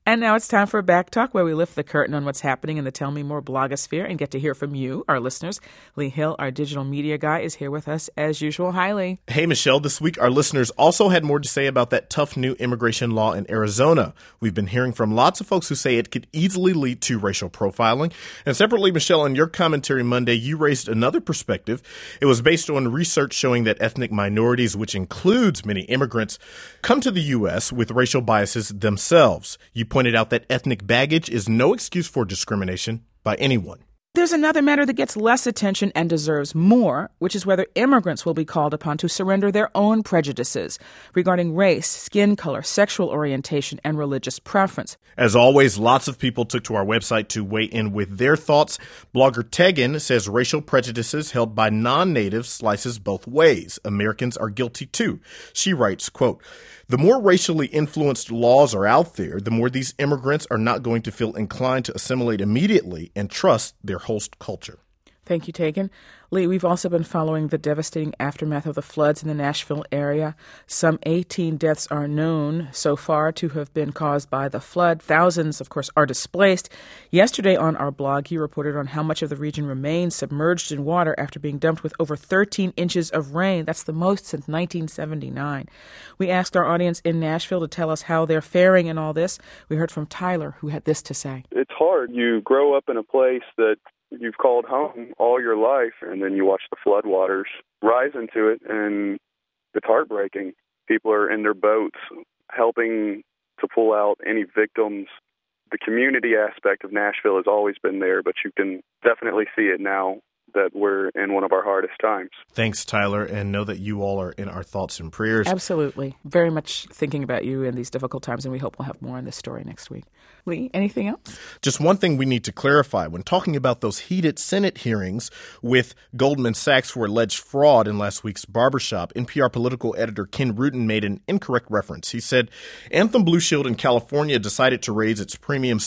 And now it's time for Back Talk, where we lift the curtain on what's happening in the Tell Me More blogosphere and get to hear from you, our listeners. Lee Hill, our digital media guy, is here with us as usual. Hi, Lee. Hey, Michelle. This week, our listeners also had more to say about that tough new immigration law in Arizona. We've been hearing from lots of folks who say it could easily lead to racial profiling. And separately, Michelle, in your commentary Monday, you raised another perspective. It was based on research showing that ethnic minorities, which includes many immigrants, come to the U.S. with racial biases themselves. You pointed out that ethnic baggage is no excuse for discrimination by anyone. There's another matter that gets less attention and deserves more, which is whether immigrants will be called upon to surrender their own prejudices regarding race, skin color, sexual orientation, and religious preference. As always, lots of people took to our website to weigh in with their thoughts. Blogger Tegan says racial prejudices held by non-natives slices both ways. Americans are guilty too. She writes, quote, "The more racially influenced laws are out there, the more these immigrants are not going to feel inclined to assimilate immediately and trust their host culture." Thank you, Tegan. Lee, we've also been following the devastating aftermath of the floods in the Nashville area. Some 18 deaths are known so far to have been caused by the flood. Thousands, of course, are displaced. Yesterday on our blog, you reported on how much of the region remains submerged in water after being dumped with over 13 inches of rain. That's the most since 1979. We asked our audience in Nashville to tell us how they're faring in all this. We heard from Tyler, who had this to say. It's hard. You grow up in a place that you've called home all your life, and then you watch the floodwaters rise into it, and it's heartbreaking. People are in their boats helping to pull out any victims. The community aspect of Nashville has always been there, but you can definitely see it now that we're in one of our hardest times. Thanks, Tyler, and know that you all are in our thoughts and prayers. Absolutely. Very much thinking about you in these difficult times, and we hope we'll have more on this story next week. Lee, anything else? Just one thing we need to clarify. When talking about those heated Senate hearings with Goldman Sachs for alleged fraud in last week's barbershop, NPR political editor Ken Rutan made an incorrect reference. He said Anthem Blue Shield in California decided to raise its premiums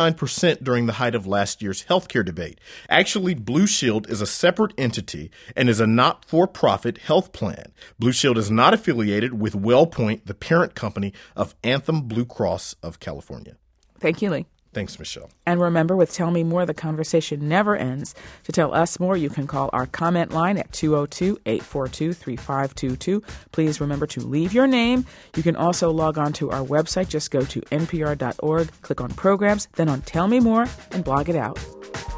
39% during the height of last year's healthcare debate. Actually, Blue Shield is a separate entity and is a not-for-profit health plan. Blue Shield is not affiliated with WellPoint, the parent company of Anthem Blue Cross of California. Thank you, Lee. Thanks, Michelle. And remember, with Tell Me More, the conversation never ends. To tell us more, you can call our comment line at 202-842-3522. Please remember to leave your name. You can also log on to our website. Just go to npr.org, click on Programs, then on Tell Me More, and blog it out.